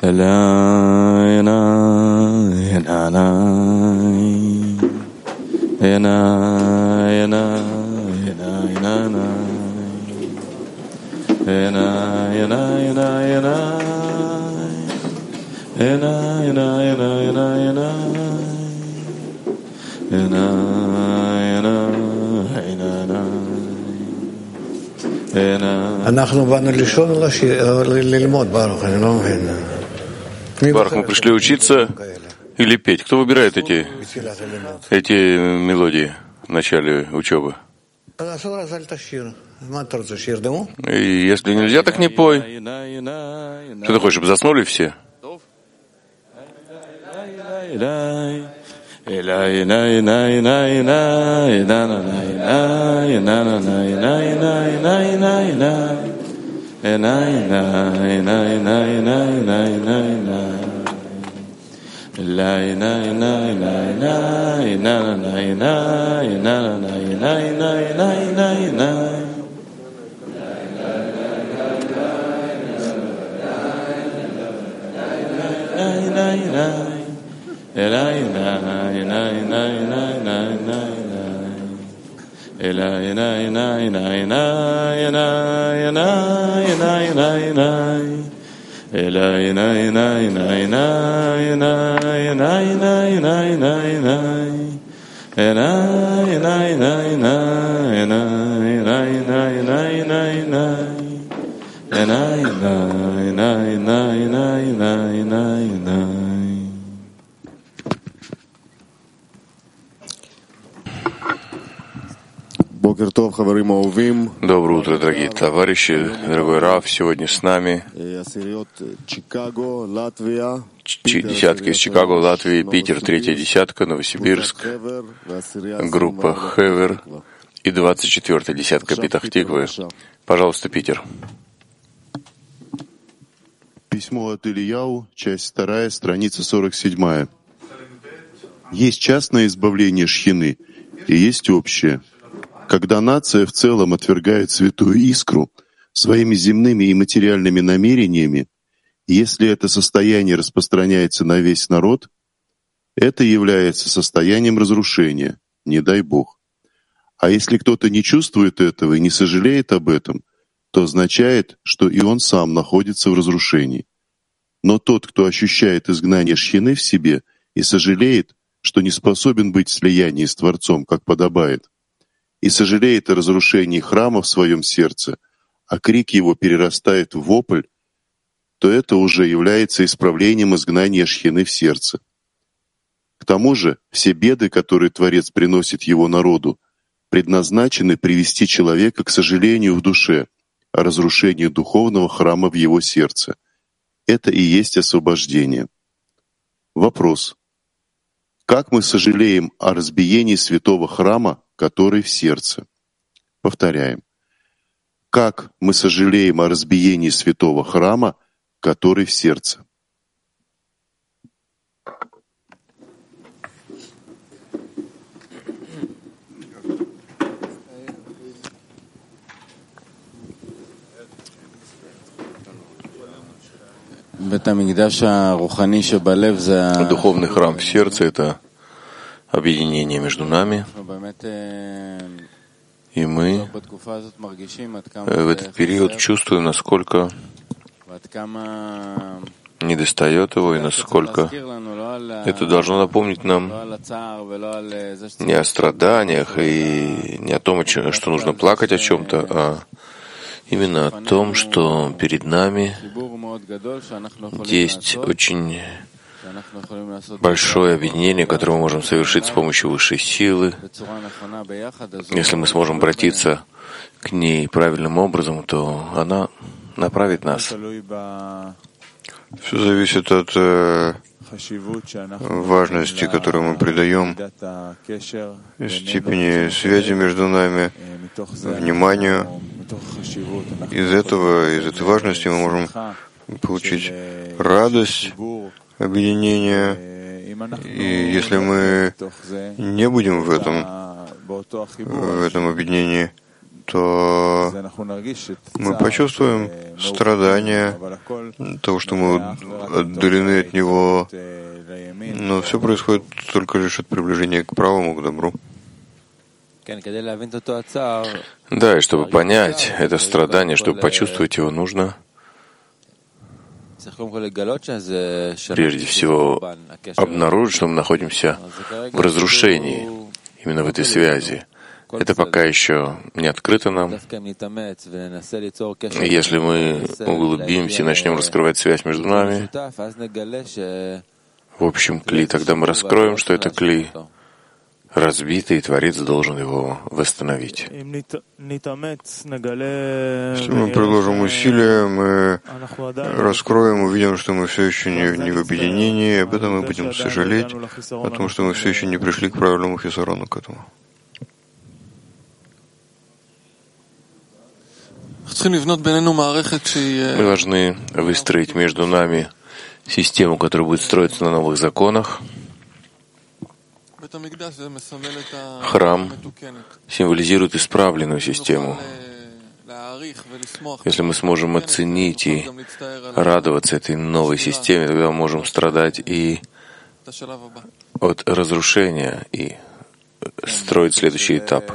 Барх, мы пришли учиться или петь? Кто выбирает эти мелодии в начале учебы? И если нельзя, так не пой. Что ты хочешь, чтобы заснули все? Доброе утро, дорогие товарищи, дорогой Рав. Сегодня с нами десятка из Чикаго, Латвии, Питер, третья десятка, Новосибирск, группа Хевер и 24-я десятка Петах-Тиквы. Пожалуйста, Питер. Письмо от Ильяу, часть 2, страница 47. Есть частное избавление шхины и есть общее. Когда нация в целом отвергает святую искру своими земными и материальными намерениями, если это состояние распространяется на весь народ, это является состоянием разрушения, не дай Бог. А если кто-то не чувствует этого и не сожалеет об этом, то означает, что и он сам находится в разрушении. Но тот, кто ощущает изгнание шхины в себе и сожалеет, что не способен быть в слиянии с Творцом, как подобает, и сожалеет о разрушении храма в своем сердце, а крик его перерастает в вопль, то это уже является исправлением изгнания шхины в сердце. К тому же все беды, которые Творец приносит его народу, предназначены привести человека к сожалению в душе о разрушении духовного храма в его сердце. Это и есть освобождение. Вопрос. Как мы сожалеем о разбиении святого храма, который в сердце? Повторяем. Как мы сожалеем о разбиении святого храма, который в сердце? Духовный храм в сердце — это объединение между нами, и мы в этот период чувствуем, насколько недостает его, и насколько это должно напомнить нам не о страданиях и не о том, что нужно плакать о чем-то, а именно о том, что перед нами есть очень большое объединение, которое мы можем совершить с помощью высшей силы. Если мы сможем обратиться к ней правильным образом, то она направит нас. Все зависит от важности, которую мы придаем, степени связи между нами, вниманию. Из этой важности мы можем получить радость объединения. И если мы не будем в этом объединении, то мы почувствуем страдания того, что мы отдалены от него, но все происходит только лишь от приближения к правому, к добру. Да, и чтобы понять это страдание, чтобы почувствовать его, нужно прежде всего обнаружить, что мы находимся в разрушении, именно в этой связи. Это пока еще не открыто нам. Если мы углубимся и начнем раскрывать связь между нами, в общем кли, тогда мы раскроем, что это кли разбитый, и Творец должен его восстановить. Если мы приложим усилия, мы раскроем, увидим, что мы все еще не в объединении, и об этом мы будем сожалеть, о том, что мы все еще не пришли к правильному хисарону, к этому. Мы должны выстроить между нами систему, которая будет строиться на новых законах. Храм символизирует исправленную систему. Если мы сможем оценить и радоваться этой новой системе, тогда мы можем страдать и от разрушения и строить следующий этап.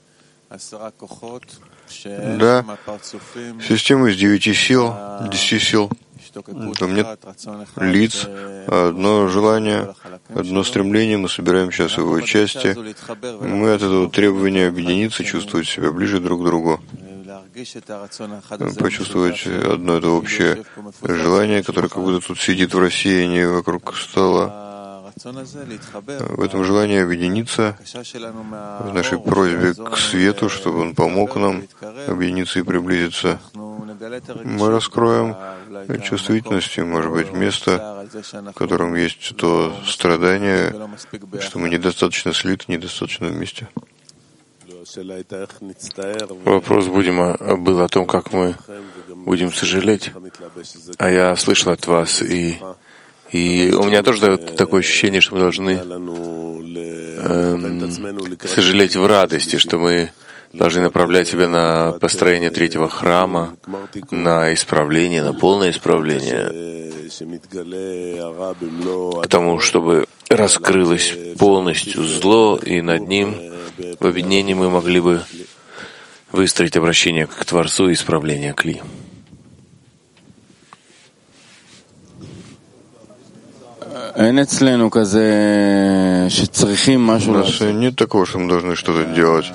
Да, система из 10 сил, там нет лиц, одно желание, одно стремление, мы собираем сейчас его части, мы от этого требования объединиться, чувствовать себя ближе друг к другу, почувствовать одно это общее желание, которое как будто тут сидит в рассеянии вокруг стола. В этом желании объединиться, в нашей просьбе к свету, чтобы он помог нам объединиться и приблизиться, мы раскроем чувствительности, может быть, место, в котором есть то страдание, что мы недостаточно слиты, недостаточно вместе. Вопрос был о том, как мы будем сожалеть. А я слышал от вас, и у меня тоже такое ощущение, что мы должны сожалеть в радости, что мы должны направлять себя на построение третьего храма, на исправление, на полное исправление, к тому, чтобы раскрылось полностью зло, и над ним в объединении мы могли бы выстроить обращение к Творцу и исправление кли. У нас нет такого, что мы должны что-то делать.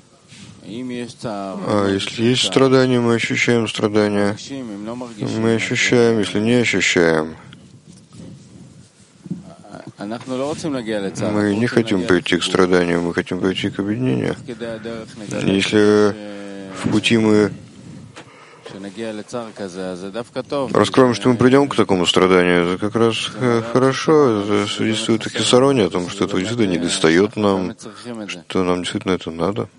А если есть страдания, мы ощущаем страдания. Мы ощущаем, если не ощущаем. Мы не хотим прийти к страданию, мы хотим прийти к объединению. Если в пути мы раскроем, что мы придем к такому страданию, это как раз хорошо, это свидетельствует о хисароне, о том, что это действительно не достает нам, что нам действительно это надо.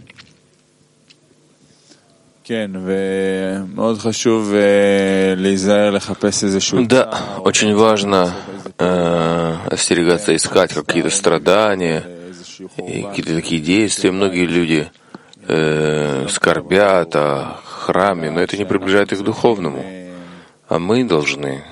Да, очень важно остерегаться, искать какие-то страдания и какие-то такие действия. Многие люди скорбят о храме, но это не приближает их к духовному. А мы должны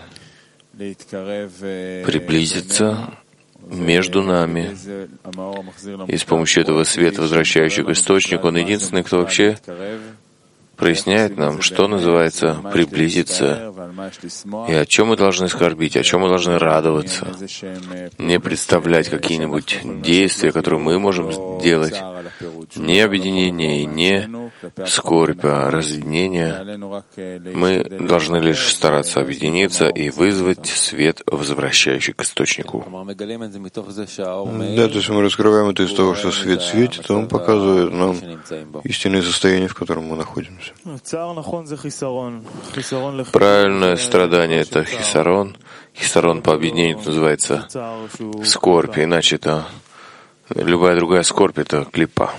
приблизиться между нами. И с помощью этого света, возвращающего к источнику, он единственный, кто вообще проясняет нам, что называется приблизиться, и о чем мы должны скорбить, о чем мы должны радоваться, не представлять какие-нибудь действия, которые мы можем сделать, не объединение и не скорбь, а разъединение. Мы должны лишь стараться объединиться и вызвать свет, возвращающий к источнику. Да, то есть мы раскрываем это из того, что свет светит, он показывает нам истинное состояние, в котором мы находимся. Правильное страдание — это хисарон. Хисарон по объединению называется скорбь, иначе это любая другая скорбь — это клипа.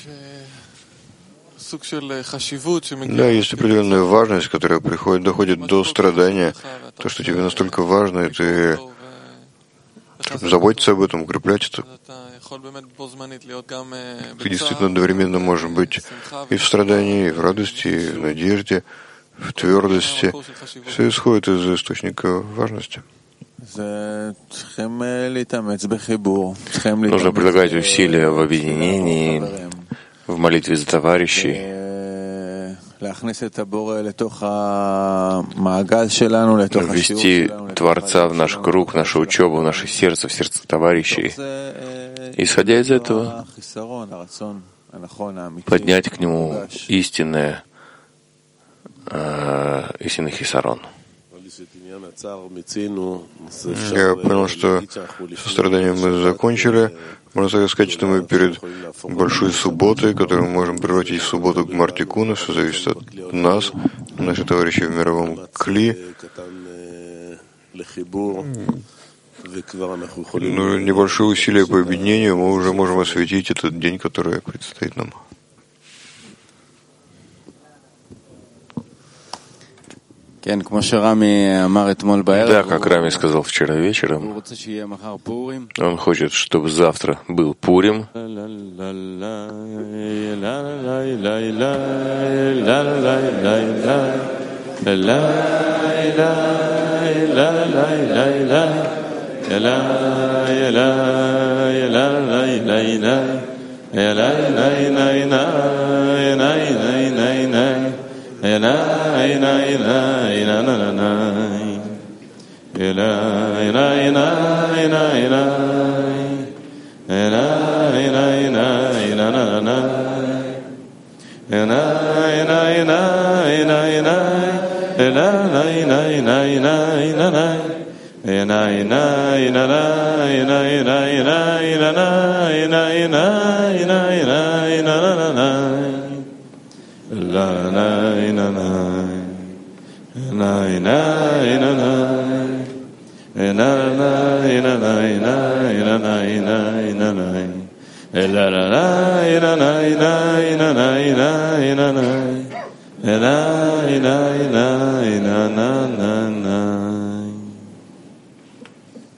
Да, есть определенная важность, которая доходит до страдания. То, что тебе настолько важно, и ты заботиться об этом, укреплять это. Ты действительно одновременно можешь быть и в страдании, и в радости, и в надежде, в твердости. Все исходит из источника важности. Нужно прилагать усилия в объединении, в молитве за товарищей, ввести Творца в наш круг, в нашу учебу, в наше сердце, в сердце товарищей. Исходя из этого, поднять к нему истинный хисарон. Я понял, что со страданием мы закончили. Можно сказать, что мы перед большой субботой, которую мы можем превратить в субботу Гмар-Тикуна. Все зависит от нас, наши товарищи в мировом кли. Но небольшое усилие по объединению, мы уже можем осветить этот день, который предстоит нам. Да, как Рами сказал вчера вечером, он хочет, чтобы завтра был Пурим.